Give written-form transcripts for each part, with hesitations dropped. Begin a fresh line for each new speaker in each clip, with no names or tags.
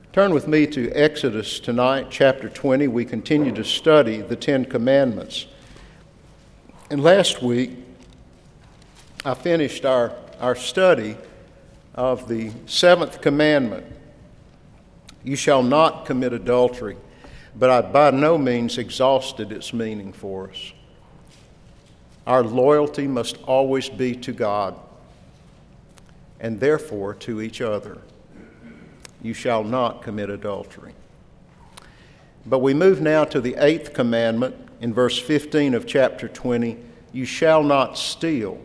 Turn with me to Exodus tonight, chapter 20. We continue to study the Ten Commandments. And last week, I finished our study of the seventh commandment. You shall not commit adultery, but I by no means exhausted its meaning for us. Our loyalty must always be to God, and therefore to each other. You shall not commit adultery. But we move now to the eighth commandment in verse 15 of chapter 20. You shall not steal.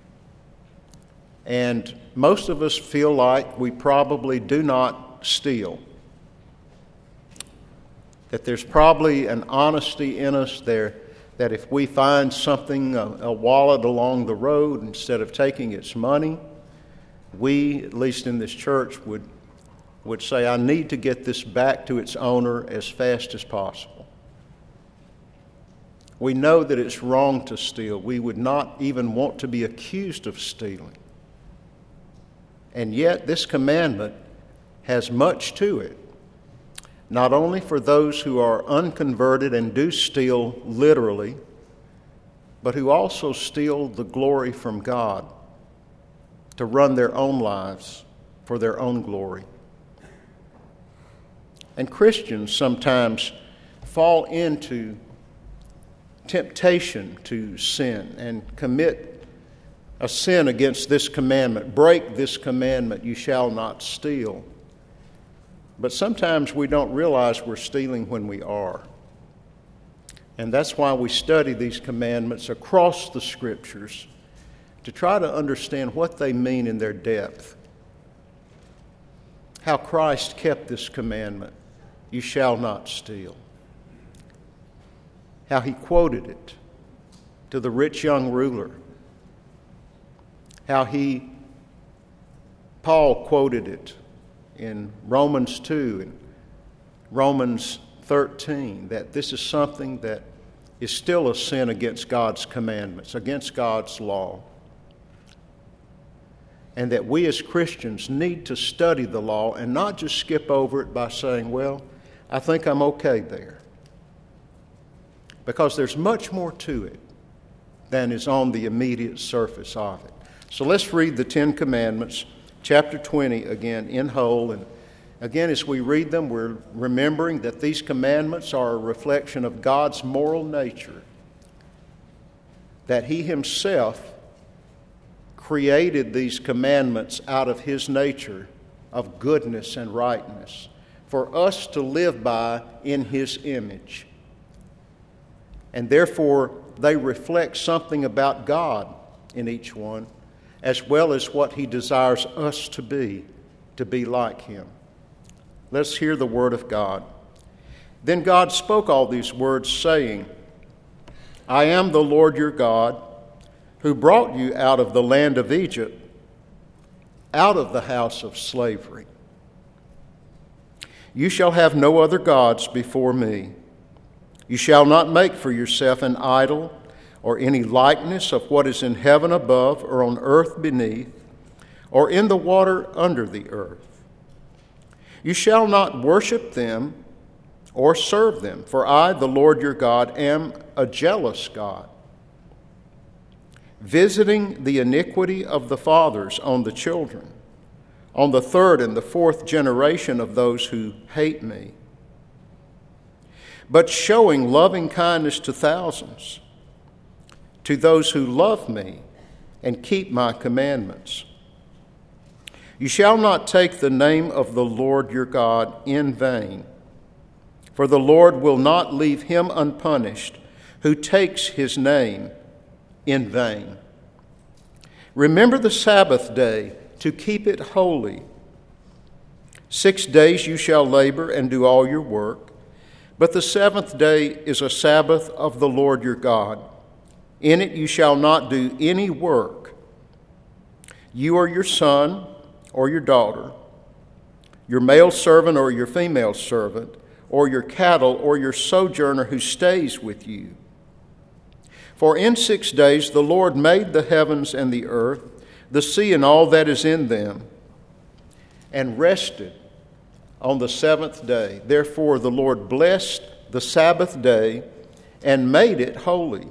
And most of us feel like we probably do not steal. That there's probably an honesty in us there that if we find something, a wallet along the road, instead of taking its money, we, at least in this church, would say, I need to get this back to its owner as fast as possible. We know that it's wrong to steal. We would not even want to be accused of stealing. And yet this commandment has much to it, not only for those who are unconverted and do steal literally, but who also steal the glory from God to run their own lives for their own glory. And Christians sometimes fall into temptation to sin and commit a sin against this commandment, break this commandment, you shall not steal. But sometimes we don't realize we're stealing when we are. And that's why we study these commandments across the Scriptures to try to understand what they mean in their depth. How Christ kept this commandment. You shall not steal. How he quoted it to the rich young ruler. How Paul quoted it in Romans 2 and Romans 13, that this is something that is still a sin against God's commandments, against God's law. And that we as Christians need to study the law and not just skip over it by saying, well, I think I'm okay there. Because there's much more to it than is on the immediate surface of it. So let's read the Ten Commandments, chapter 20 again in whole. And again, as we read them, we're remembering that these commandments are a reflection of God's moral nature. That He Himself created these commandments out of His nature of goodness and rightness, for us to live by in His image. And therefore, they reflect something about God in each one, as well as what He desires us to be like Him. Let's hear the word of God. Then God spoke all these words, saying, I am the Lord your God, who brought you out of the land of Egypt, out of the house of slavery. You shall have no other gods before me. You shall not make for yourself an idol or any likeness of what is in heaven above or on earth beneath or in the water under the earth. You shall not worship them or serve them, for I, the Lord your God, am a jealous God, visiting the iniquity of the fathers on the children, on the third and the fourth generation of those who hate me, but showing loving kindness to thousands, to those who love me and keep my commandments. You shall not take the name of the Lord your God in vain, for the Lord will not leave him unpunished who takes his name in vain. Remember the Sabbath day to keep it holy. 6 days you shall labor and do all your work, but the seventh day is a Sabbath of the Lord your God. In it you shall not do any work, you or your son or your daughter, your male servant or your female servant, or your cattle or your sojourner who stays with you. For in 6 days the Lord made the heavens and the earth, the sea and all that is in them, and rested on the seventh day. Therefore the Lord blessed the Sabbath day and made it holy.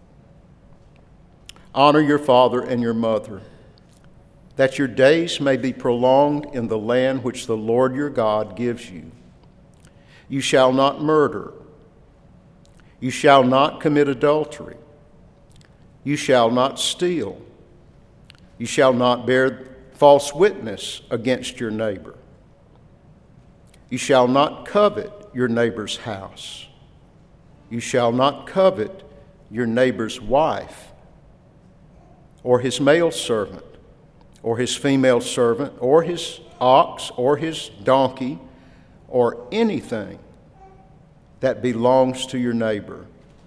Honor your father and your mother, that your days may be prolonged in the land which the Lord your God gives you. You shall not murder. You shall not commit adultery. You shall not steal. You shall not bear false witness against your neighbor. You shall not covet your neighbor's house. You shall not covet your neighbor's wife, or his male servant, or his female servant, or his ox, or his donkey, or anything that belongs to your neighbor.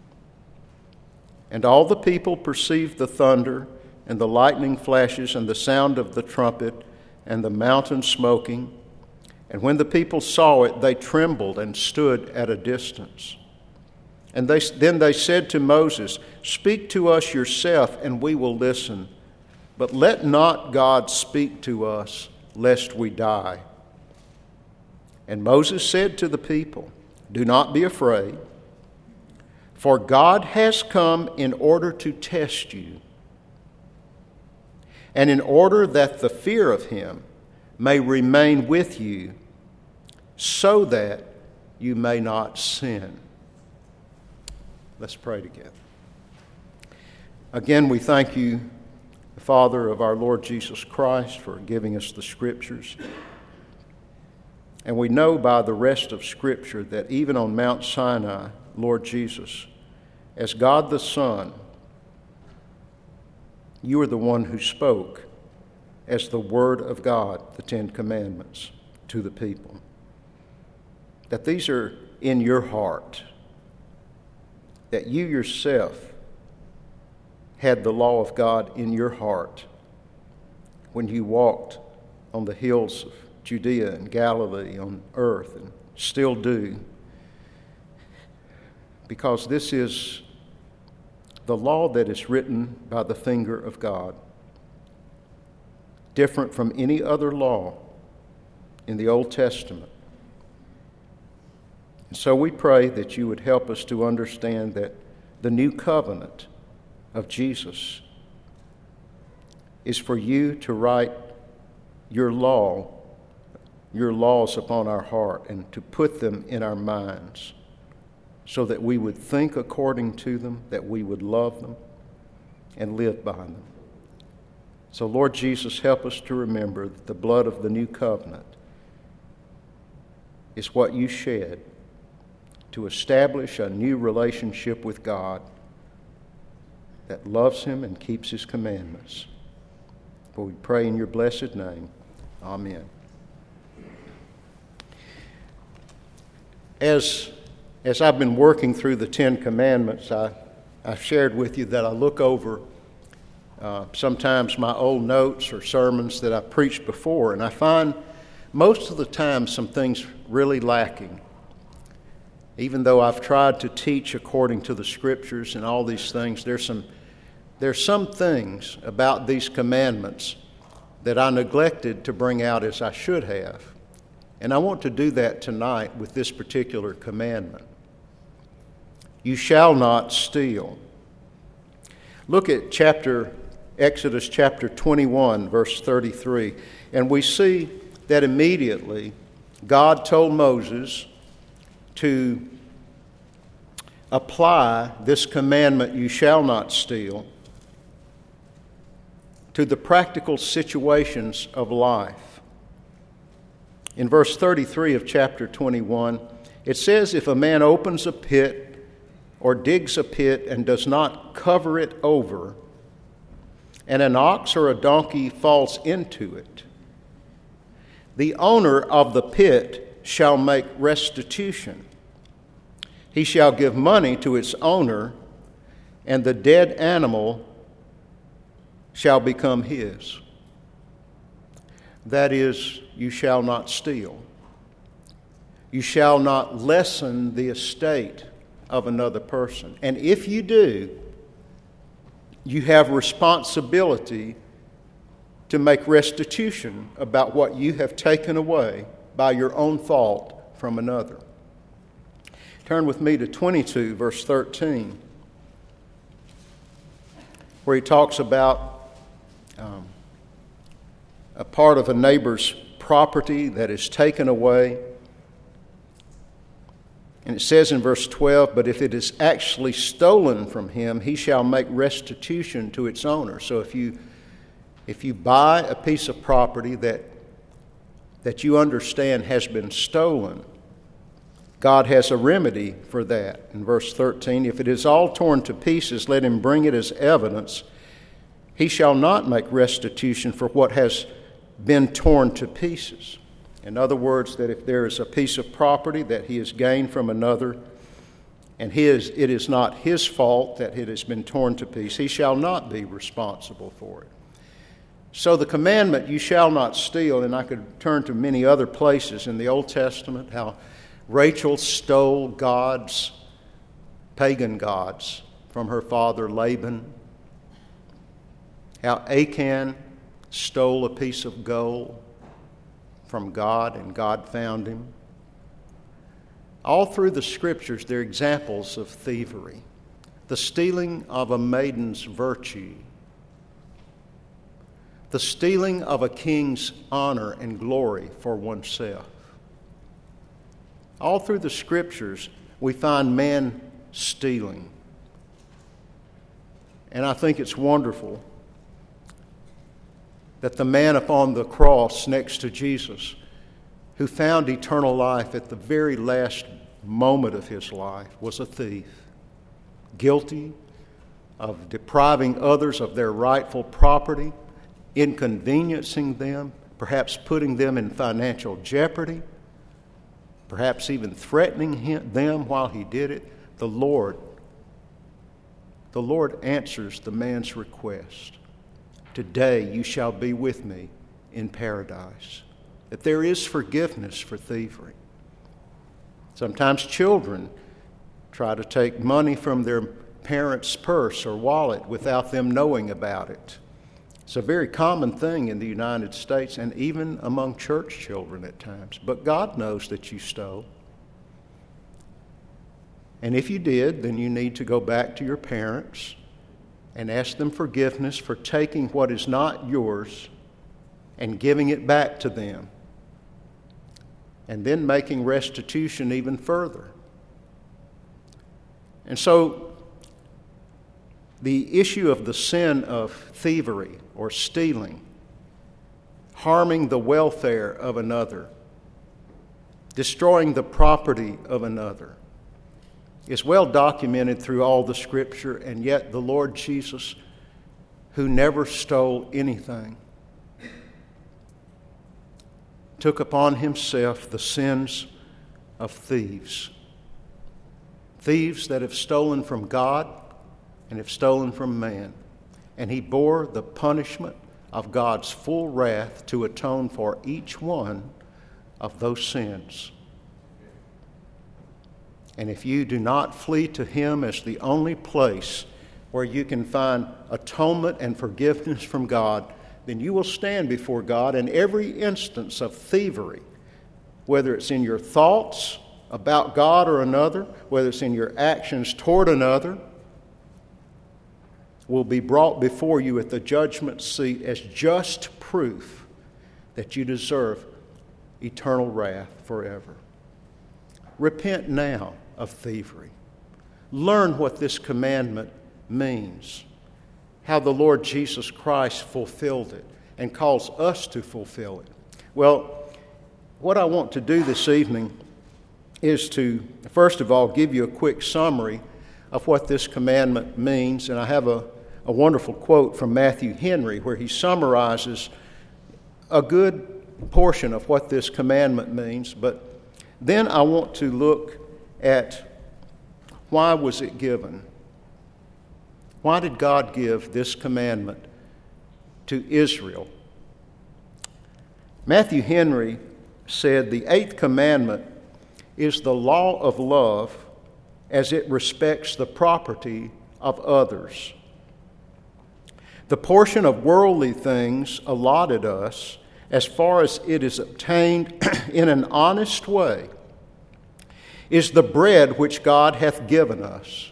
And all the people perceived the thunder and the lightning flashes and the sound of the trumpet and the mountain smoking. And when the people saw it, they trembled and stood at a distance. And then they said to Moses, "Speak to us yourself, and we will listen. But let not God speak to us, lest we die." And Moses said to the people, "Do not be afraid, for God has come in order to test you, and in order that the fear of him may remain with you, so that you may not sin." Let's pray together. Again, we thank you, Father of our Lord Jesus Christ, for giving us the Scriptures. And we know by the rest of Scripture that even on Mount Sinai, Lord Jesus, as God the Son, you are the one who spoke as the Word of God, the Ten Commandments, to the people. That these are in your heart, that you yourself had the law of God in your heart when you walked on the hills of Judea and Galilee on earth, and still do, because this is the law that is written by the finger of God, different from any other law in the Old Testament. And so we pray that you would help us to understand that the new covenant of Jesus is for you to write your laws upon our heart and to put them in our minds so that we would think according to them, that we would love them and live by them. So, Lord Jesus, help us to remember that the blood of the new covenant is what you shed to establish a new relationship with God that loves him and keeps his commandments. For we pray in your blessed name. Amen. As I've been working through the Ten Commandments, I've shared with you that I look over sometimes my old notes or sermons that I preached before, and I find most of the time some things really lacking. Even though I've tried to teach according to the Scriptures and all these things, there's some things about these commandments that I neglected to bring out as I should have. And I want to do that tonight with this particular commandment. You shall not steal. Look at Exodus chapter 21, verse 33, and we see that immediately God told Moses to apply this commandment, you shall not steal, to the practical situations of life. In verse 33 of chapter 21, it says, "If a man opens a pit or digs a pit and does not cover it over, and an ox or a donkey falls into it, the owner of the pit shall make restitution. He shall give money to its owner, and the dead animal shall become his." That is, you shall not steal. You shall not lessen the estate of another person. And if you do, you have responsibility to make restitution about what you have taken away by your own fault from another. Turn with me to 22, verse 13, where he talks about a part of a neighbor's property that is taken away. And it says in verse 12, but if it is actually stolen from him, he shall make restitution to its owner. So if you buy a piece of property that you understand has been stolen, God has a remedy for that. In verse 13, if it is all torn to pieces, let him bring it as evidence. He shall not make restitution for what has been torn to pieces. In other words, that if there is a piece of property that he has gained from another, and it is not his fault that it has been torn to pieces, he shall not be responsible for it. So the commandment, you shall not steal, and I could turn to many other places in the Old Testament, how Rachel stole gods, pagan gods, from her father Laban, how Achan stole a piece of gold from God, and God found him. All through the Scriptures, there are examples of thievery. The stealing of a maiden's virtue. The stealing of a king's honor and glory for oneself. All through the Scriptures, we find man stealing. And I think it's wonderful that the man upon the cross next to Jesus, who found eternal life at the very last moment of his life, was a thief, guilty of depriving others of their rightful property, inconveniencing them, perhaps putting them in financial jeopardy, perhaps even threatening them while he did it. The Lord answers the man's request. Today you shall be with me in paradise. That there is forgiveness for thievery. Sometimes children try to take money from their parents' purse or wallet without them knowing about it. It's a very common thing in the United States and even among church children at times. But God knows that you stole. And if you did, then you need to go back to your parents and ask them forgiveness for taking what is not yours and giving it back to them. And then making restitution even further. And so, the issue of the sin of thievery or stealing, harming the welfare of another, destroying the property of another, is well documented through all the Scripture, and yet the Lord Jesus, who never stole anything, took upon himself the sins of thieves. Thieves that have stolen from God and have stolen from man. And he bore the punishment of God's full wrath to atone for each one of those sins. And if you do not flee to him as the only place where you can find atonement and forgiveness from God, then you will stand before God in every instance of thievery, whether it's in your thoughts about God or another, whether it's in your actions toward another, will be brought before you at the judgment seat as just proof that you deserve eternal wrath forever. Repent now of thievery. Learn what this commandment means, how the Lord Jesus Christ fulfilled it and calls us to fulfill it. Well, what I want to do this evening is to, first of all, give you a quick summary of what this commandment means. And I have a wonderful quote from Matthew Henry where he summarizes a good portion of what this commandment means. But then I want to look at why was it given? Why did God give this commandment to Israel? Matthew Henry said the eighth commandment is the law of love as it respects the property of others. The portion of worldly things allotted us as far as it is obtained in an honest way, is the bread which God hath given us.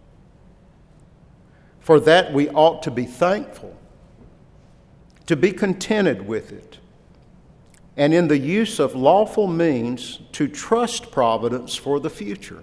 For that we ought to be thankful, to be contented with it, and in the use of lawful means to trust providence for the future,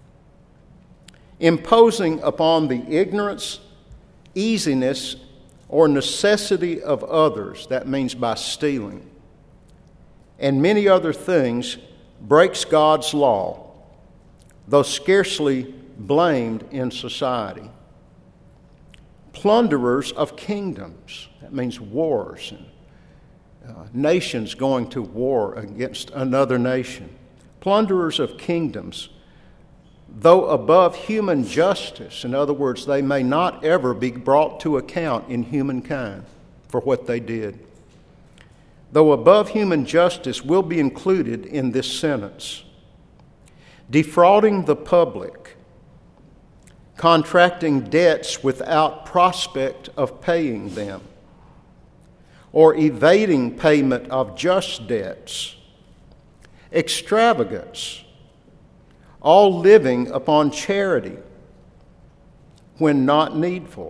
imposing upon the ignorance, easiness, or necessity of others, that means by stealing, and many other things, breaks God's law, though scarcely blamed in society. Plunderers of kingdoms, that means wars and nations going to war against another nation. Plunderers of kingdoms, though above human justice, in other words, they may not ever be brought to account in humankind for what they did. Though above human justice will be included in this sentence. Defrauding the public, contracting debts without prospect of paying them, or evading payment of just debts, extravagance, all living upon charity when not needful,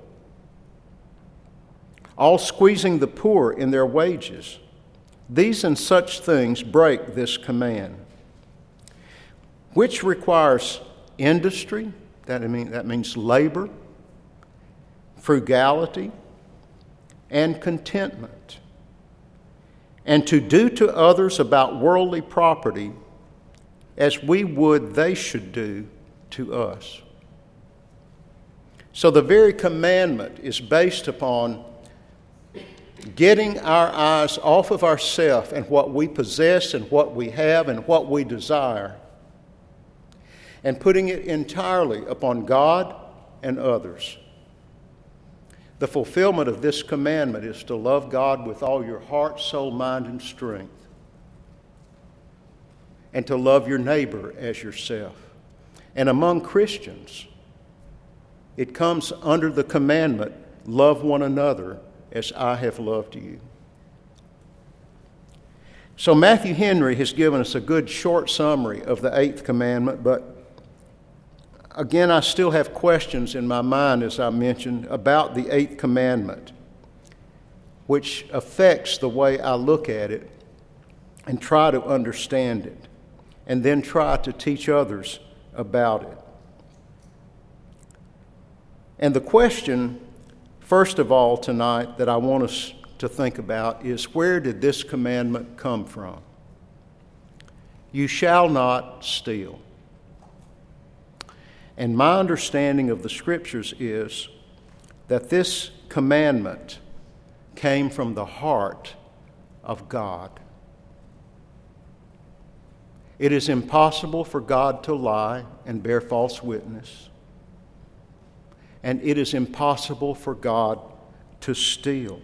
all squeezing the poor in their wages. These and such things break this command, which requires industry, that means labor, frugality, and contentment, and to do to others about worldly property as we would they should do to us. So the very commandment is based upon getting our eyes off of ourselves and what we possess and what we have and what we desire, and putting it entirely upon God and others. The fulfillment of this commandment is to love God with all your heart, soul, mind, and strength, and to love your neighbor as yourself. And among Christians, it comes under the commandment, love one another as I have loved you. So Matthew Henry has given us a good short summary of the eighth commandment, but again, I still have questions in my mind, as I mentioned, about the eighth commandment, which affects the way I look at it and try to understand it, and then try to teach others about it. And the question, first of all, tonight that I want us to think about is, where did this commandment come from? You shall not steal. And my understanding of the Scriptures is that this commandment came from the heart of God. It is impossible for God to lie and bear false witness. And it is impossible for God to steal.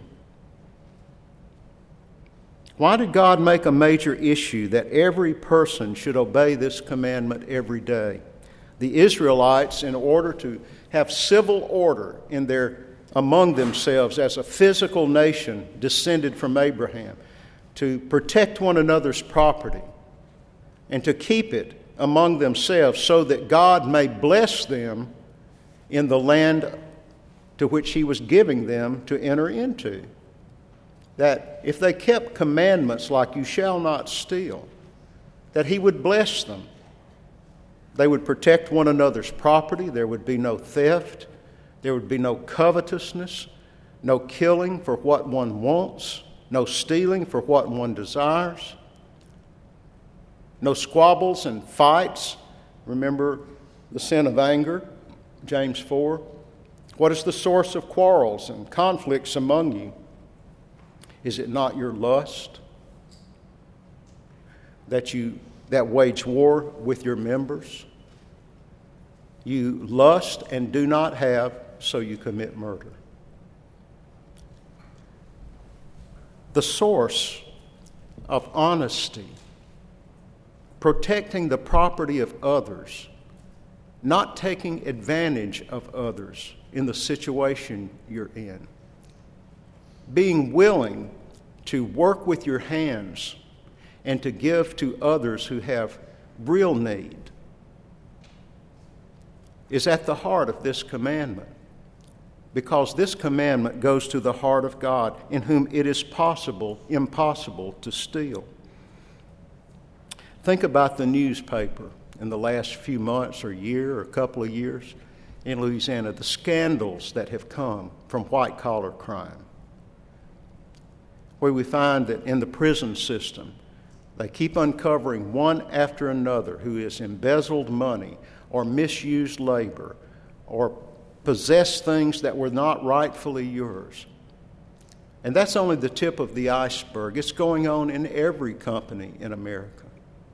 Why did God make a major issue that every person should obey this commandment every day? The Israelites, in order to have civil order among themselves as a physical nation descended from Abraham, to protect one another's property and to keep it among themselves so that God may bless them in the land to which He was giving them to enter into. That if they kept commandments like you shall not steal, that He would bless them. They would protect one another's property. There would be no theft. There would be no covetousness, no killing for what one wants, no stealing for what one desires, no squabbles and fights. Remember the sin of anger, James 4. What is the source of quarrels and conflicts among you? Is it not your lust that wage war with your members? You lust and do not have, so you commit murder. The source of honesty, protecting the property of others, not taking advantage of others in the situation you're in, being willing to work with your hands and to give to others who have real need is at the heart of this commandment, because this commandment goes to the heart of God, in whom it is impossible to steal. Think about the newspaper in the last few months or year or a couple of years in Louisiana, the scandals that have come from white-collar crime, where we find that in the prison system, they keep uncovering one after another who has embezzled money or misused labor or possessed things that were not rightfully yours. And that's only the tip of the iceberg. It's going on in every company in America.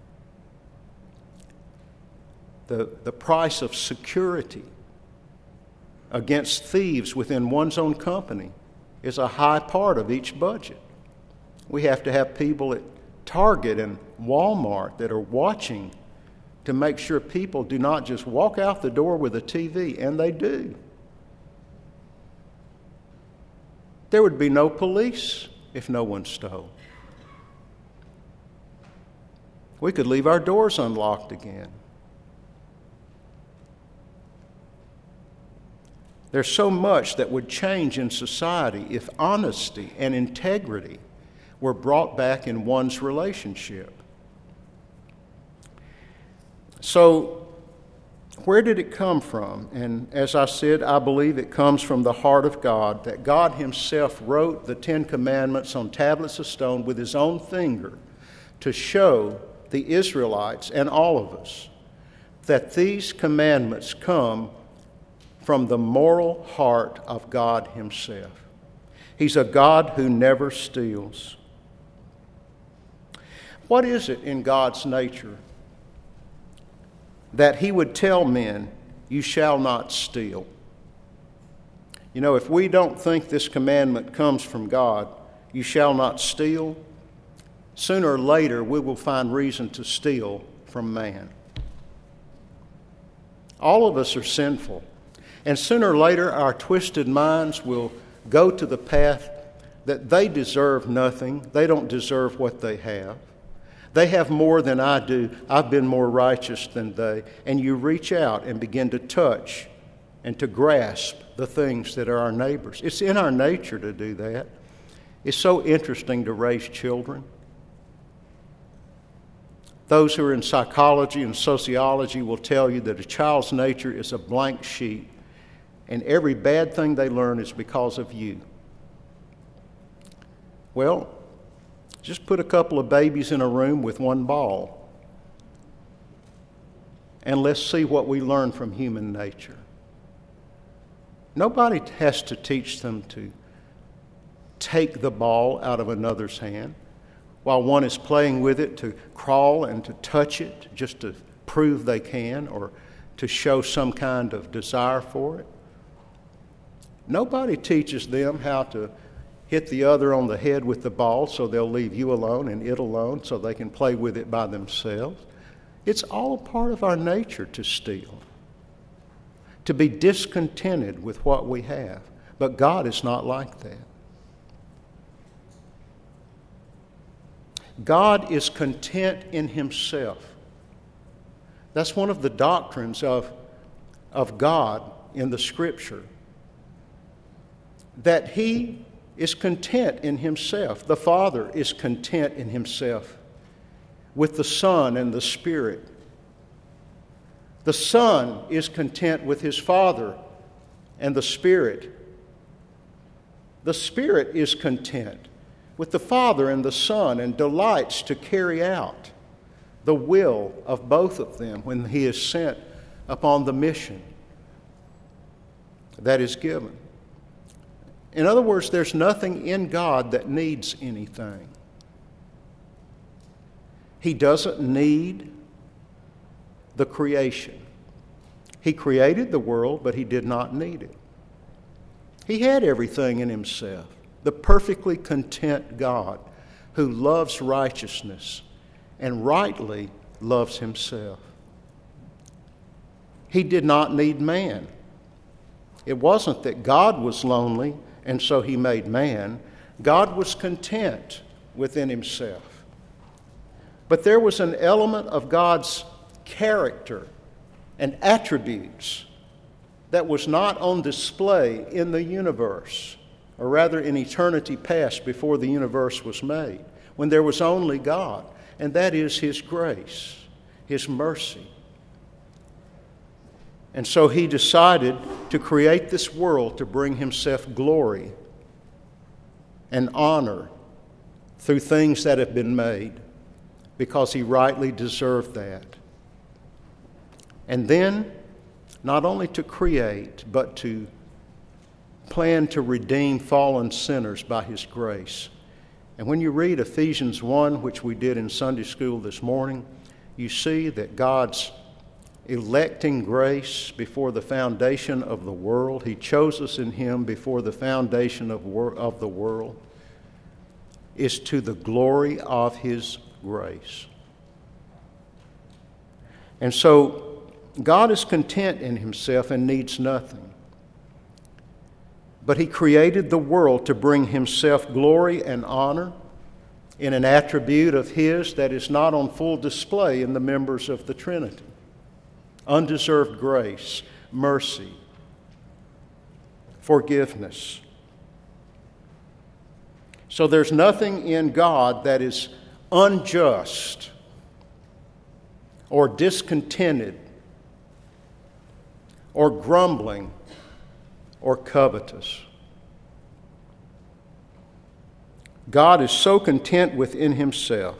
The price of security against thieves within one's own company is a high part of each budget. We have to have people at Target and Walmart that are watching to make sure people do not just walk out the door with a TV, and they do. There would be no police if no one stole. We could leave our doors unlocked again. There's so much that would change in society if honesty and integrity were brought back in one's relationship. So, where did it come from? And as I said, I believe it comes from the heart of God, that God Himself wrote the Ten Commandments on tablets of stone with His own finger to show the Israelites and all of us that these commandments come from the moral heart of God Himself. He's a God who never steals. What is it in God's nature that He would tell men, "You shall not steal"? You know, if we don't think this commandment comes from God, "You shall not steal," sooner or later we will find reason to steal from man. All of us are sinful, and sooner or later our twisted minds will go to the path that they deserve nothing. They don't deserve what they have. They have more than I do. I've been more righteous than they. And you reach out and begin to touch and to grasp the things that are our neighbors. It's in our nature to do that. It's so interesting to raise children. Those who are in psychology and sociology will tell you that a child's nature is a blank sheet, and every bad thing they learn is because of you. Well, just put a couple of babies in a room with one ball, and let's see what we learn from human nature. Nobody has to teach them to take the ball out of another's hand while one is playing with it, to crawl and to touch it just to prove they can or to show some kind of desire for it. Nobody teaches them how to hit the other on the head with the ball so they'll leave you alone and it alone so they can play with it by themselves. It's all part of our nature to steal, to be discontented with what we have. But God is not like that. God is content in Himself. That's one of the doctrines of God in the Scripture, that He is content in Himself. The Father is content in Himself with the Son and the Spirit. The Son is content with His Father and the Spirit. The Spirit is content with the Father and the Son and delights to carry out the will of both of them when He is sent upon the mission that is given. In other words, there's nothing in God that needs anything. He doesn't need the creation. He created the world, but He did not need it. He had everything in Himself. The perfectly content God who loves righteousness and rightly loves Himself. He did not need man. It wasn't that God was lonely and so He made man. God was content within himself. But there was an element of God's character and attributes that was not on display in the universe, or rather in eternity past before the universe was made, when there was only God, and that is his grace, his mercy. And so he decided to create this world to bring himself glory and honor through things that have been made, because he rightly deserved that. And then, not only to create, but to plan to redeem fallen sinners by his grace. And when you read Ephesians 1, which we did in Sunday school this morning, you see that God's electing grace before the foundation of the world, he chose us in him before the foundation of the world, is to the glory of his grace. And so God is content in himself and needs nothing. But he created the world to bring himself glory and honor in an attribute of his that is not on full display in the members of the Trinity. Undeserved grace, mercy, forgiveness. So there's nothing in God that is unjust or discontented or grumbling or covetous. God is so content within himself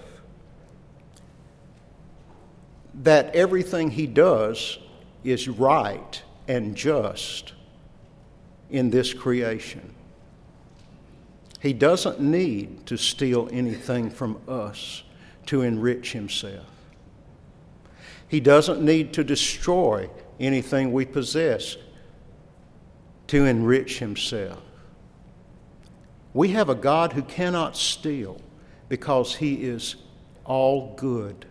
that everything he does is right and just in this creation. He doesn't need to steal anything from us to enrich himself. He doesn't need to destroy anything we possess to enrich himself. We have a God who cannot steal because he is all good,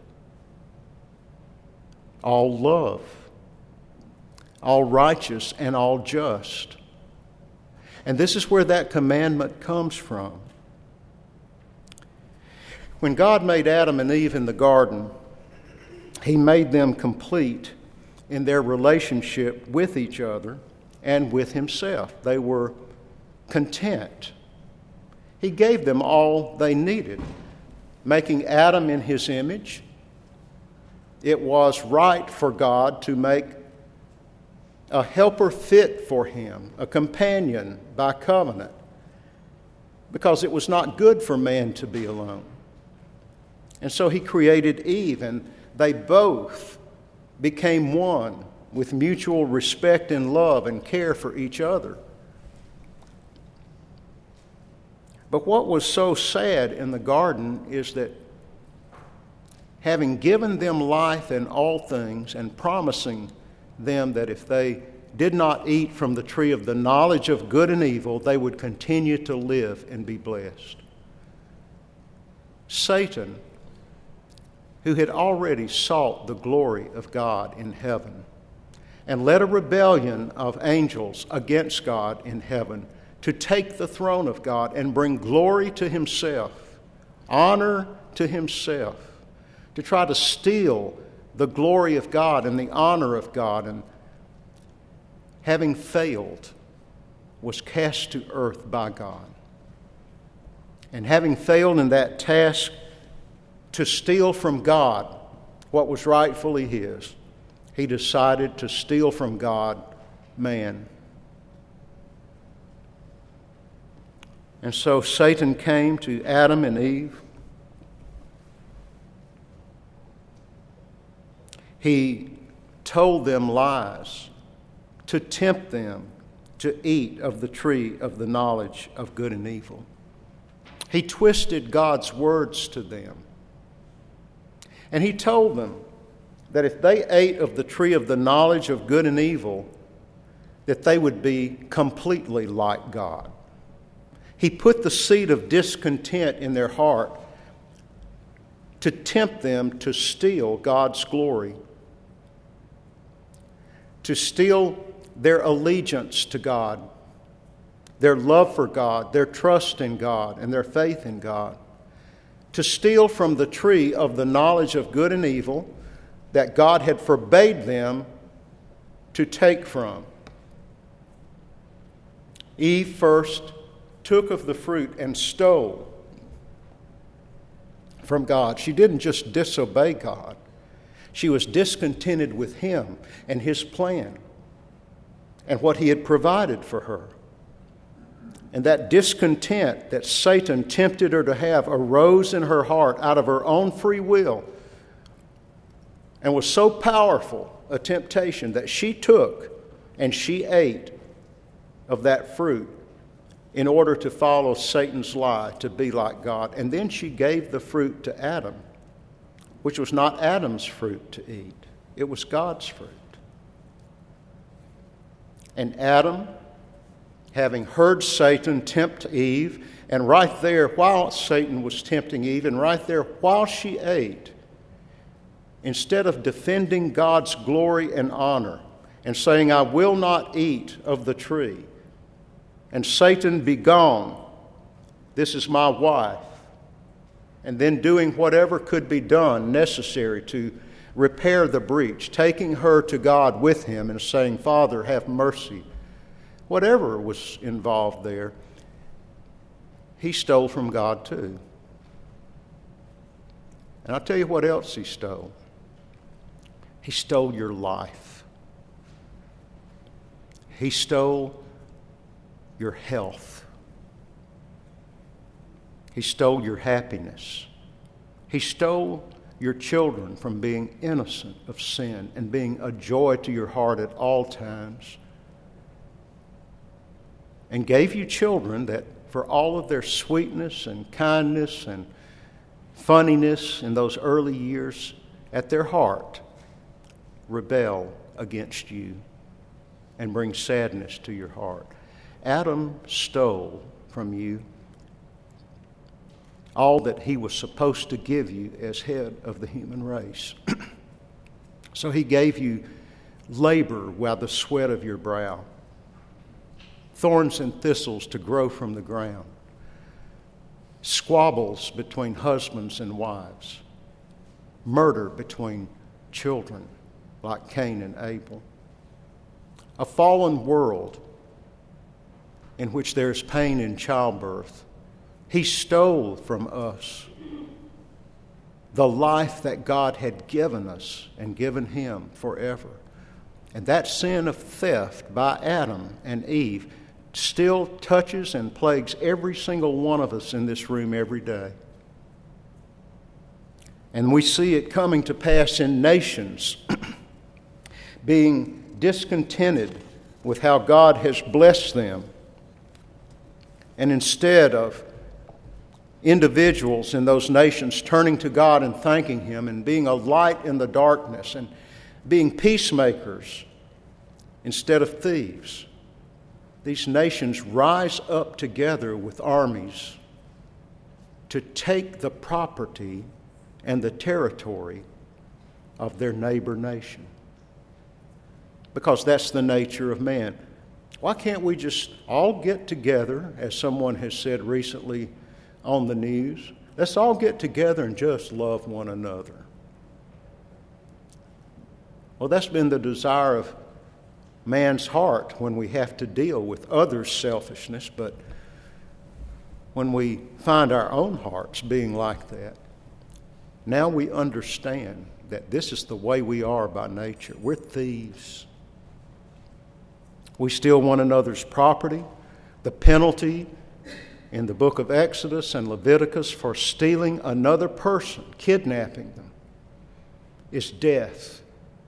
all love, all righteous, and all just. And this is where that commandment comes from. When God made Adam and Eve in the garden, he made them complete in their relationship with each other and with himself. They were content. He gave them all they needed, making Adam in his image. It was right for God to make a helper fit for him, a companion by covenant, because it was not good for man to be alone. And so he created Eve, and they both became one with mutual respect and love and care for each other. But what was so sad in the garden is that having given them life in all things and promising them that if they did not eat from the tree of the knowledge of good and evil, they would continue to live and be blessed, Satan, who had already sought the glory of God in heaven and led a rebellion of angels against God in heaven to take the throne of God and bring glory to himself, honor to himself, to try to steal the glory of God and the honor of God, and having failed, was cast to earth by God. And having failed in that task to steal from God what was rightfully his, he decided to steal from God man. And so Satan came to Adam and Eve. He told them lies to tempt them to eat of the tree of the knowledge of good and evil. He twisted God's words to them. And he told them that if they ate of the tree of the knowledge of good and evil, that they would be completely like God. He put the seed of discontent in their heart to tempt them to steal God's glory, to steal their allegiance to God, their love for God, their trust in God, and their faith in God, to steal from the tree of the knowledge of good and evil that God had forbade them to take from. Eve first took of the fruit and stole from God. She didn't just disobey God. She was discontented with Him and His plan and what He had provided for her. And that discontent that Satan tempted her to have arose in her heart out of her own free will and was so powerful a temptation that she took and she ate of that fruit in order to follow Satan's lie to be like God. And then she gave the fruit to Adam, which was not Adam's fruit to eat. It was God's fruit. And Adam, having heard Satan tempt Eve, and right there while Satan was tempting Eve, and right there while she ate, instead of defending God's glory and honor and saying, I will not eat of the tree, and Satan be gone, this is my wife, and then doing whatever could be done necessary to repair the breach, taking her to God with him and saying, Father, have mercy. Whatever was involved there, he stole from God too. And I'll tell you what else he stole. He stole your life. He stole your health. He stole your happiness. He stole your children from being innocent of sin and being a joy to your heart at all times. And gave you children that, for all of their sweetness and kindness and funniness in those early years, at their heart, rebel against you and bring sadness to your heart. Adam stole from you all that he was supposed to give you as head of the human race. So he gave you labor while the sweat of your brow, thorns and thistles to grow from the ground, squabbles between husbands and wives, murder between children like Cain and Abel, a fallen world in which there's pain in childbirth. He stole from us the life that God had given us and given him forever. And that sin of theft by Adam and Eve still touches and plagues every single one of us in this room every day. And we see it coming to pass in nations being discontented with how God has blessed them. And instead of individuals in those nations turning to God and thanking Him and being a light in the darkness and being peacemakers instead of thieves, these nations rise up together with armies to take the property and the territory of their neighbor nation. Because that's the nature of man. Why can't we just all get together, as someone has said recently on the news? Let's all get together and just love one another. Well, that's been the desire of man's heart when we have to deal with others' selfishness, but when we find our own hearts being like that, now we understand that this is the way we are by nature. We're thieves. We steal one another's property. The penalty in the book of Exodus and Leviticus for stealing another person, kidnapping them, is death.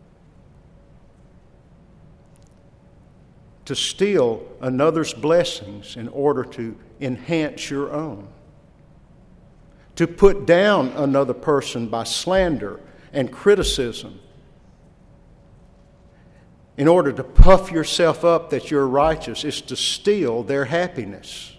To steal another's blessings in order to enhance your own. To put down another person by slander and criticism in order to puff yourself up that you're righteous is to steal their happiness,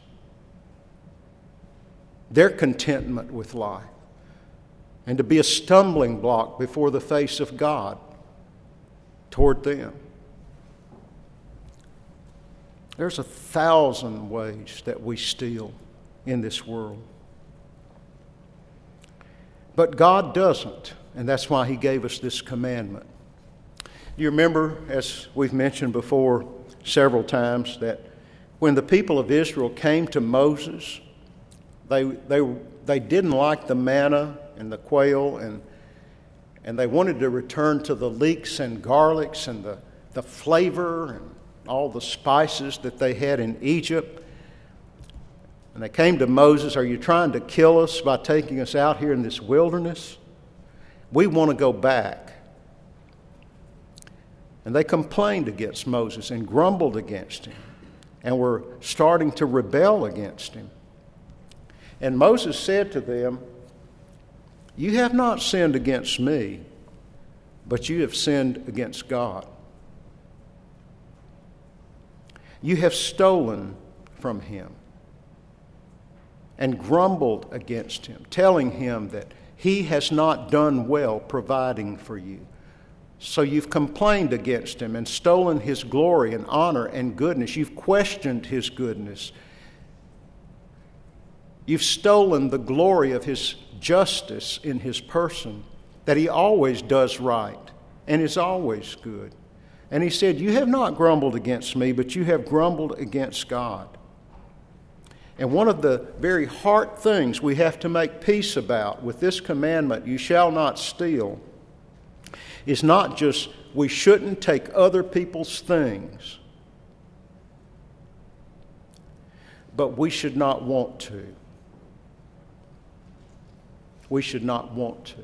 their contentment with life, and to be a stumbling block before the face of God toward them. There's 1,000 ways that we steal in this world. But God doesn't, and that's why He gave us this commandment. Do you remember, as we've mentioned before several times, that when the people of Israel came to Moses, they didn't like the manna and the quail, and they wanted to return to the leeks and garlics and the flavor and all the spices that they had in Egypt. And they came to Moses, "Are you trying to kill us by taking us out here in this wilderness? We want to go back." And they complained against Moses and grumbled against him and were starting to rebel against him. And Moses said to them, "You have not sinned against me, but you have sinned against God. You have stolen from Him and grumbled against Him, telling Him that He has not done well providing for you. So you've complained against Him and stolen His glory and honor and goodness. You've questioned His goodness. You've stolen the glory of His justice in His person, that He always does right and is always good." And He said, "You have not grumbled against me, but you have grumbled against God." And one of the very heart things we have to make peace about with this commandment, "You shall not steal," is not just we shouldn't take other people's things, but we should not want to. We should not want to.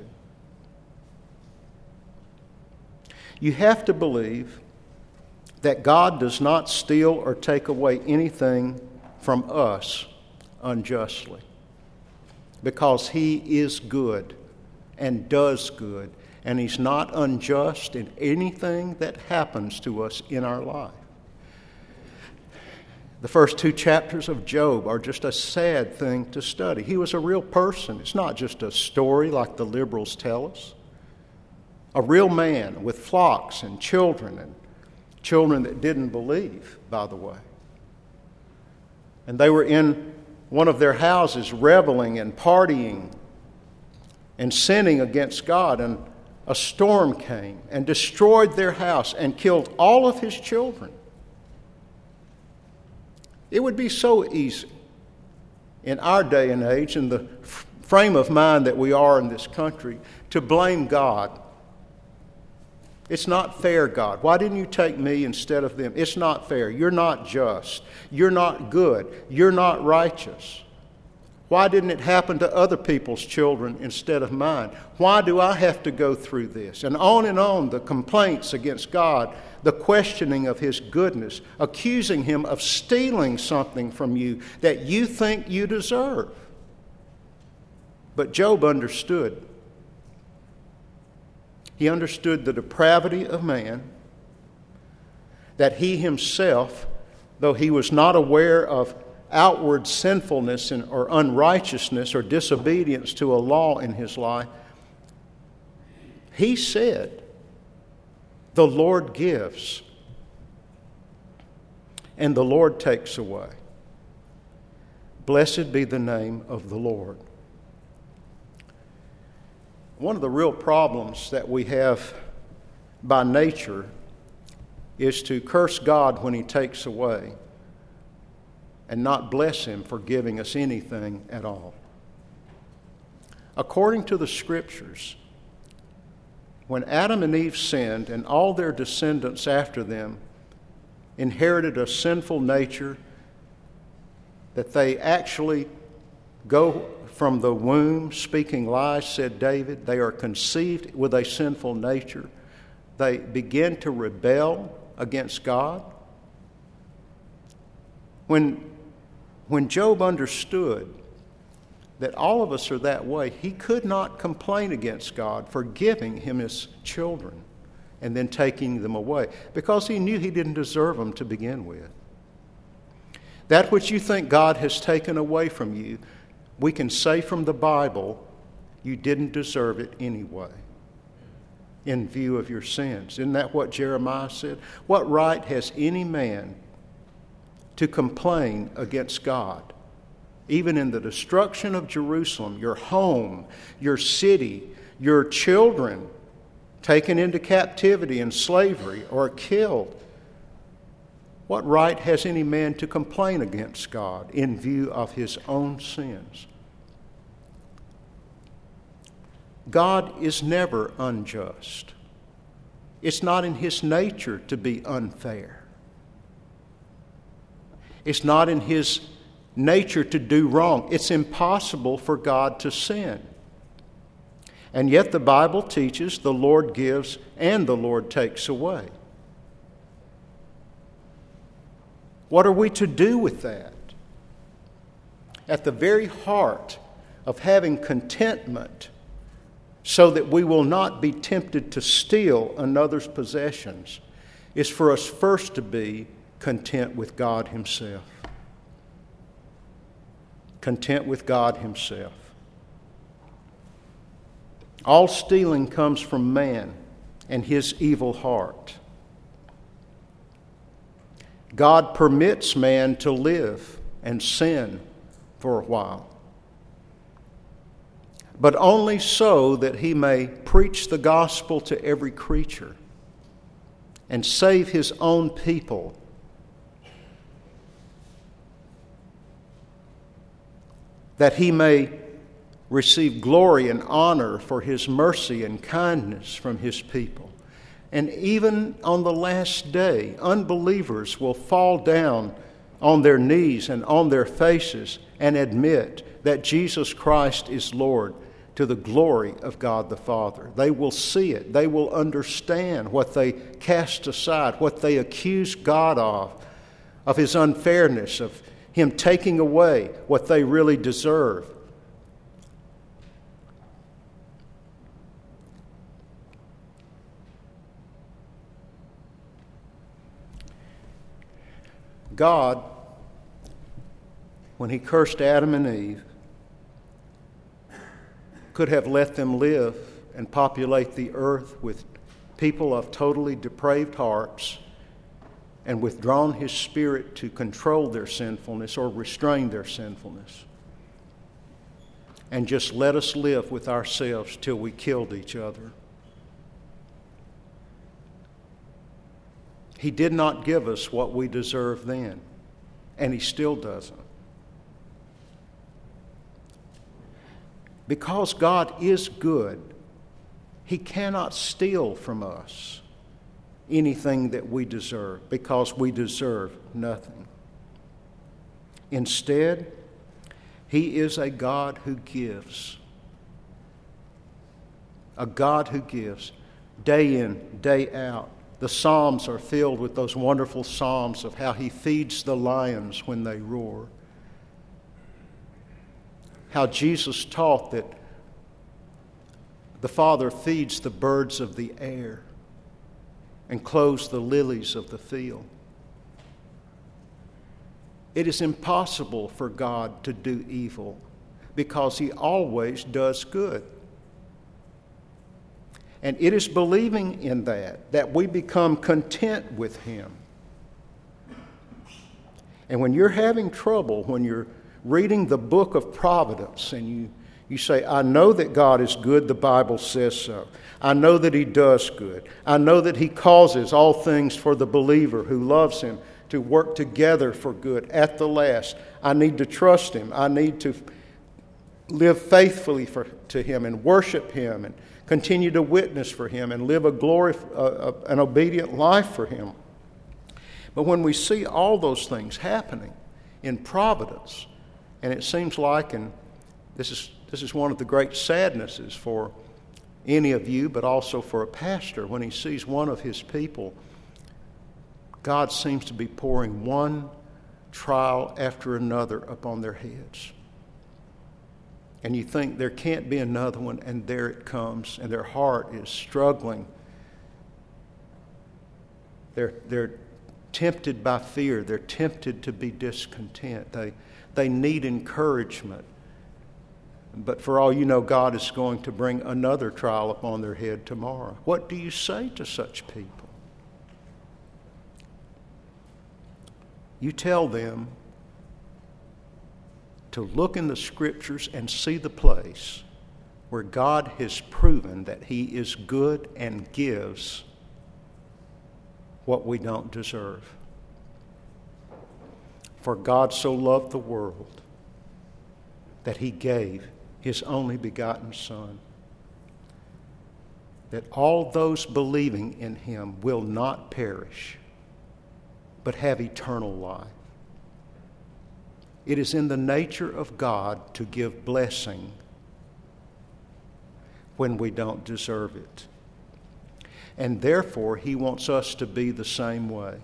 You have to believe that God does not steal or take away anything from us unjustly, because He is good and does good, and He's not unjust in anything that happens to us in our life. The first 2 chapters of Job are just a sad thing to study. He was a real person. It's not just a story like the liberals tell us. A real man with flocks and children that didn't believe, by the way. And they were in one of their houses reveling and partying and sinning against God, and a storm came and destroyed their house and killed all of his children. It would be so easy in our day and age, in the frame of mind that we are in this country, to blame God. It's not fair, God. Why didn't you take me instead of them? It's not fair. You're not just. You're not good. You're not righteous. Why didn't it happen to other people's children instead of mine? Why do I have to go through this? And on, the complaints against God, the questioning of His goodness, accusing Him of stealing something from you that you think you deserve. But Job understood. He understood the depravity of man, that he himself, though he was not aware of outward sinfulness or unrighteousness or disobedience to a law in his life, he said, "The Lord gives, and the Lord takes away. Blessed be the name of the Lord." One of the real problems that we have by nature is to curse God when He takes away and not bless Him for giving us anything at all. According to the Scriptures, when Adam and Eve sinned and all their descendants after them inherited a sinful nature, that they actually go from the womb speaking lies, said David. They are conceived with a sinful nature. They begin to rebel against God. When Job understood that all of us are that way, he could not complain against God for giving him his children and then taking them away, because he knew he didn't deserve them to begin with. That which you think God has taken away from you, we can say from the Bible, you didn't deserve it anyway, in view of your sins. Isn't that what Jeremiah said? What right has any man to complain against God. Even in the destruction of Jerusalem, your home, your city, your children taken into captivity and slavery or killed. What right has any man to complain against God in view of his own sins? God is never unjust. It's not in his nature to be unfair. It's not in his nature to do wrong. It's impossible for God to sin. And yet the Bible teaches the Lord gives and the Lord takes away. What are we to do with that? At the very heart of having contentment so that we will not be tempted to steal another's possessions is for us first to be content with God Himself. Content with God Himself. All stealing comes from man and his evil heart. God permits man to live and sin for a while, but only so that he may preach the gospel to every creature and save his own people. That he may receive glory and honor for his mercy and kindness from his people. And even on the last day, unbelievers will fall down on their knees and on their faces and admit that Jesus Christ is Lord to the glory of God the Father. They will see it. They will understand what they cast aside, what they accuse God of His unfairness, of Him taking away what they really deserve. God, when He cursed Adam and Eve, could have let them live and populate the earth with people of totally depraved hearts and withdrawn His Spirit to control their sinfulness or restrain their sinfulness, and just let us live with ourselves till we killed each other. He did not give us what we deserved then, and He still doesn't. Because God is good, He cannot steal from us anything that we deserve, because we deserve nothing. Instead, He is a God who gives. A God who gives day in, day out. The Psalms are filled with those wonderful psalms of how He feeds the lions when they roar. How Jesus taught that the Father feeds the birds of the air and clothes the lilies of the field. It is impossible for God to do evil because He always does good. And it is believing in that we become content with Him. And when you're having trouble, when you're reading the book of Providence and you say, I know that God is good, the Bible says so. I know that He does good. I know that He causes all things for the believer who loves Him to work together for good at the last. I need to trust Him. I need to live faithfully to Him and worship Him and continue to witness for Him and live an obedient life for Him. But when we see all those things happening in providence, and it seems like, and this is one of the great sadnesses for any of you, but also for a pastor, when he sees one of his people, God seems to be pouring one trial after another upon their heads. And you think there can't be another one, and there it comes, and their heart is struggling. They're tempted by fear. They're tempted to be discontent. They need encouragement. But for all you know, God is going to bring another trial upon their head tomorrow. What do you say to such people? You tell them to look in the Scriptures and see the place where God has proven that He is good and gives what we don't deserve. For God so loved the world that He gave His only begotten Son, that all those believing in Him will not perish, but have eternal life. It is in the nature of God to give blessing when we don't deserve it. And therefore, He wants us to be the same way.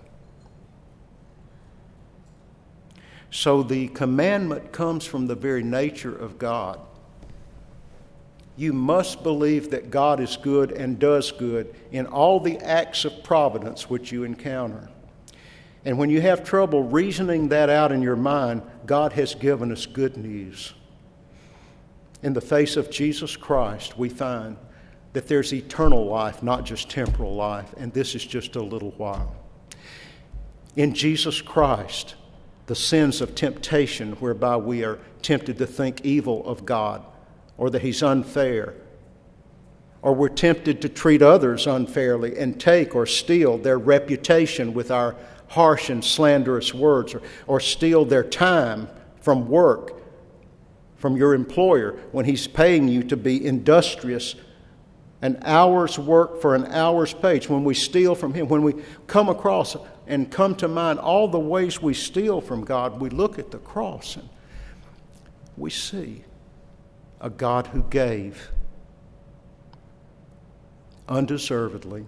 So the commandment comes from the very nature of God. You must believe that God is good and does good in all the acts of providence which you encounter. And when you have trouble reasoning that out in your mind, God has given us good news. In the face of Jesus Christ, we find that there's eternal life, not just temporal life, and this is just a little while. In Jesus Christ, the sins of temptation whereby we are tempted to think evil of God, or that He's unfair, or we're tempted to treat others unfairly and take or steal their reputation with our harsh and slanderous words, or steal their time from work, from your employer when he's paying you to be industrious, an hour's work for an hour's pay. When we steal from Him, when we come across and come to mind all the ways we steal from God, we look at the cross and we see a God who gave undeservedly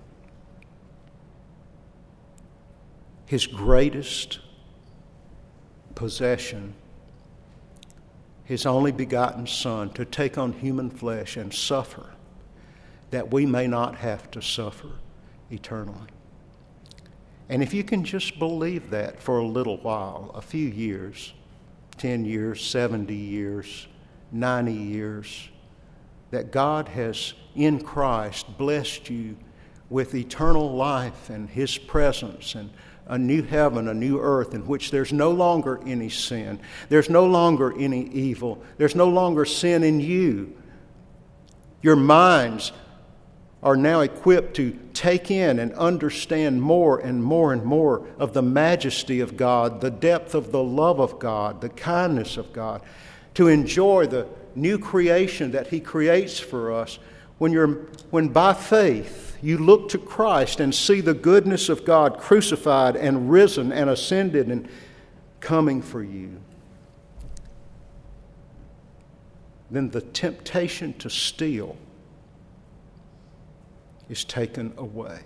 His greatest possession, His only begotten Son, to take on human flesh and suffer, that we may not have to suffer eternally. And if you can just believe that for a little while, a few years, 10 years, 70 years, 90 years, that God has in Christ blessed you with eternal life and His presence and a new heaven, a new earth in which there's no longer any sin. There's no longer any evil. There's no longer sin in you. Your minds are now equipped to take in and understand more and more and more of the majesty of God, the depth of the love of God, the kindness of God, to enjoy the new creation that He creates for us. When by faith you look to Christ and see the goodness of God crucified and risen and ascended and coming for you, then the temptation to steal is taken away.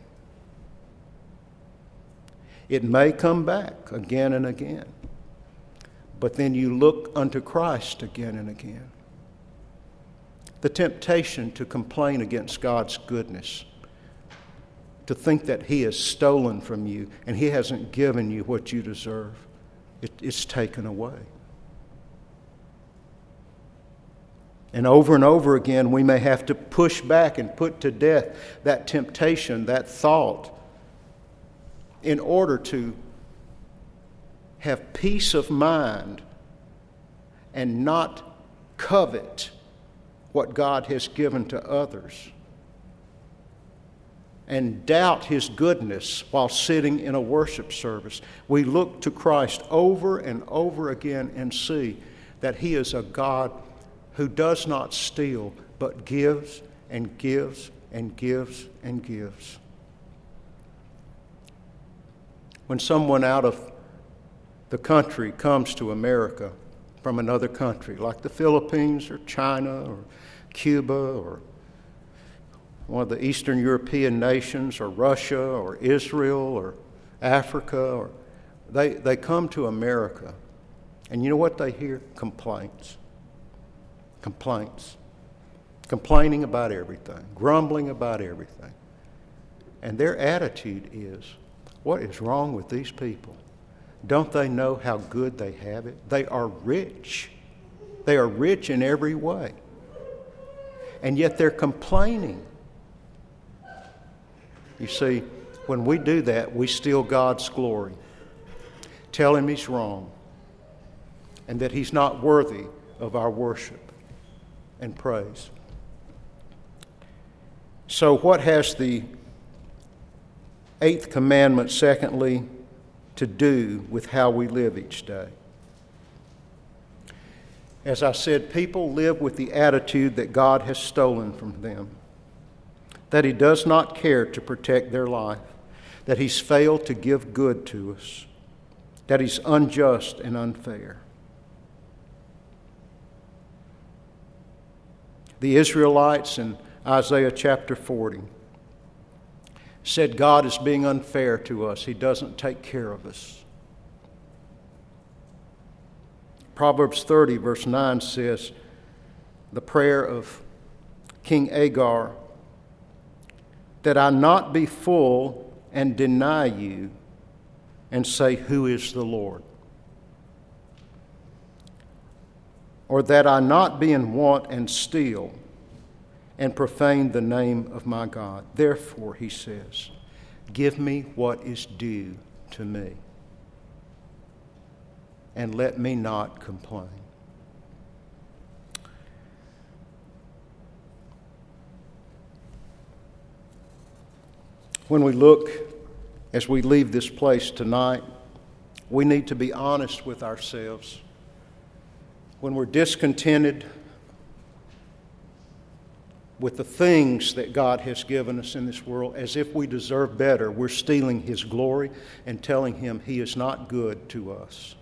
It may come back again and again, but then you look unto Christ again and again. The temptation to complain against God's goodness, to think that He has stolen from you and He hasn't given you what you deserve, it's taken away. And over again, we may have to push back and put to death that temptation, that thought, in order to have peace of mind and not covet what God has given to others, and doubt His goodness while sitting in a worship service. We look to Christ over and over again and see that He is a God who does not steal, but gives and gives and gives and gives. When someone out of the country comes to America from another country, like the Philippines or China or Cuba or one of the Eastern European nations, or Russia or Israel or Africa, or they come to America, and you know what they hear? Complaints. Complaining about everything, grumbling about everything. And their attitude is, what is wrong with these people? Don't they know how good they have it? They are rich. They are rich in every way. And yet they're complaining. You see, when we do that, we steal God's glory. Tell him he's wrong and that he's not worthy of our worship and praise. So what has the eighth commandment, secondly, to do with how we live each day? As I said, people live with the attitude that God has stolen from them, that he does not care to protect their life, that he's failed to give good to us, that he's unjust and unfair. The Israelites in Isaiah chapter 40 said God is being unfair to us. He doesn't take care of us. Proverbs 30 verse 9 says, the prayer of King Agar, that I not be full and deny you and say, who is the Lord? Or that I not be in want and steal and profane the name of my God. Therefore, he says, give me what is due to me, and let me not complain. When we look, as we leave this place tonight, we need to be honest with ourselves. When we're discontented with the things that God has given us in this world, as if we deserve better, we're stealing his glory and telling him he is not good to us.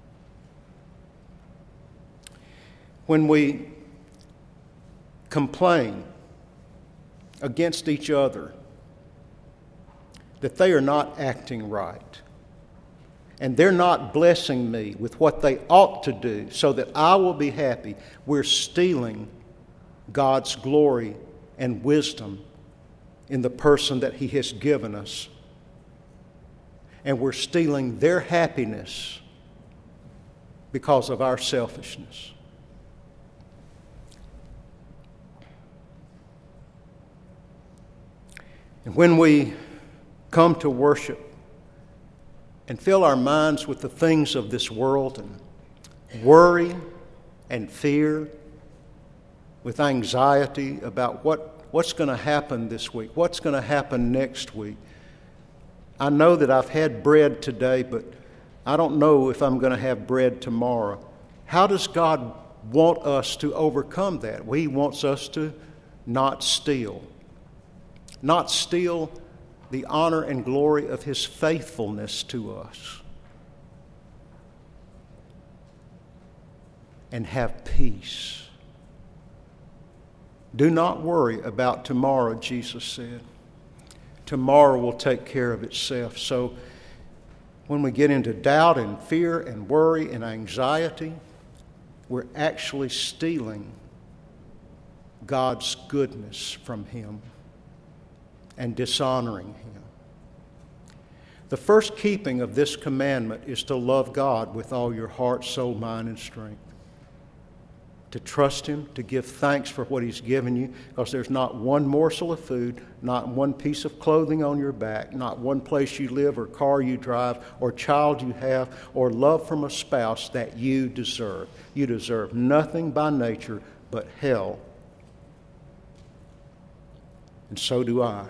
When we complain against each other that they are not acting right, and they're not blessing me with what they ought to do so that I will be happy, we're stealing God's glory and wisdom in the person that he has given us. And we're stealing their happiness because of our selfishness. And when we come to worship and fill our minds with the things of this world and worry and fear, with anxiety about what's going to happen this week, what's going to happen next week. I know that I've had bread today, but I don't know if I'm going to have bread tomorrow. How does God want us to overcome that? Well, he wants us to not steal. Not steal the honor and glory of his faithfulness to us. And have peace. Do not worry about tomorrow, Jesus said. Tomorrow will take care of itself. So when we get into doubt and fear and worry and anxiety, we're actually stealing God's goodness from him and dishonoring him. The first keeping of this commandment is to love God with all your heart, soul, mind, and strength. To trust him, to give thanks for what he's given you, because there's not one morsel of food, not one piece of clothing on your back, not one place you live or car you drive or child you have or love from a spouse that you deserve. You deserve nothing by nature but hell. And so do I.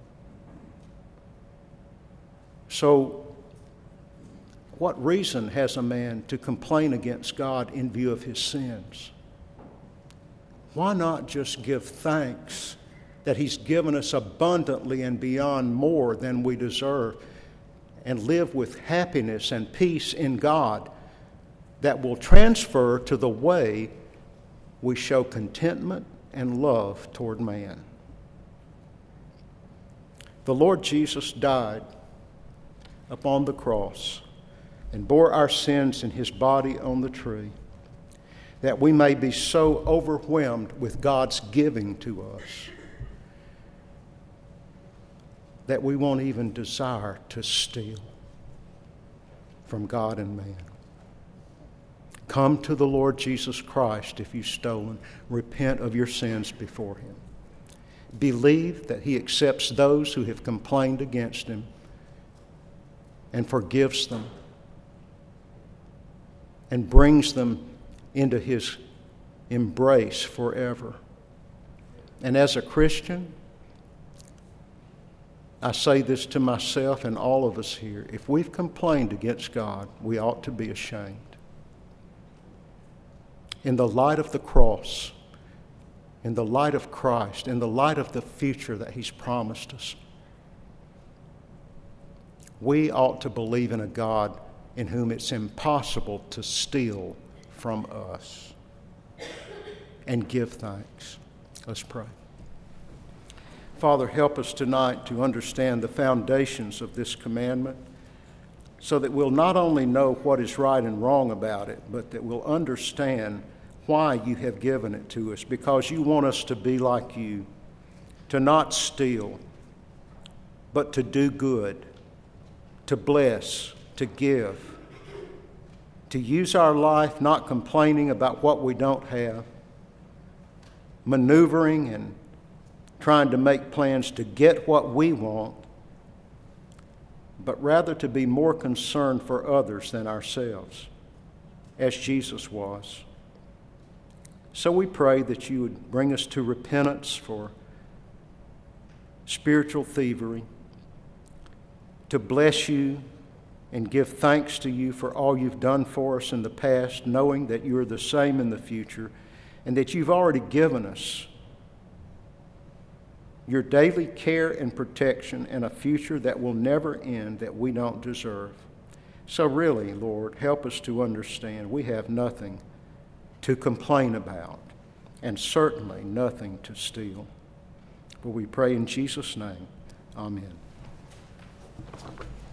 So, what reason has a man to complain against God in view of his sins? Why not just give thanks that he's given us abundantly and beyond more than we deserve, and live with happiness and peace in God that will transfer to the way we show contentment and love toward man? The Lord Jesus died upon the cross and bore our sins in his body on the tree, that we may be so overwhelmed with God's giving to us that we won't even desire to steal from God and man. Come to the Lord Jesus Christ if you've stolen. Repent of your sins before him. Believe that he accepts those who have complained against him and forgives them and brings them into His embrace forever. And as a Christian, I say this to myself and all of us here. If we've complained against God, we ought to be ashamed. In the light of the cross, in the light of Christ, in the light of the future that He's promised us, we ought to believe in a God in whom it's impossible to steal from us, and give thanks. Let's pray. Father, help us tonight to understand the foundations of this commandment so that we'll not only know what is right and wrong about it, but that we'll understand why you have given it to us, because you want us to be like you, to not steal, but to do good, to bless, to give, to use our life not complaining about what we don't have, maneuvering and trying to make plans to get what we want, but rather to be more concerned for others than ourselves, as Jesus was. So we pray that you would bring us to repentance for spiritual thievery, to bless you and give thanks to you for all you've done for us in the past, knowing that you are the same in the future, and that you've already given us your daily care and protection and a future that will never end that we don't deserve. So really, Lord, help us to understand we have nothing to complain about and certainly nothing to steal. But we pray in Jesus' name. Amen.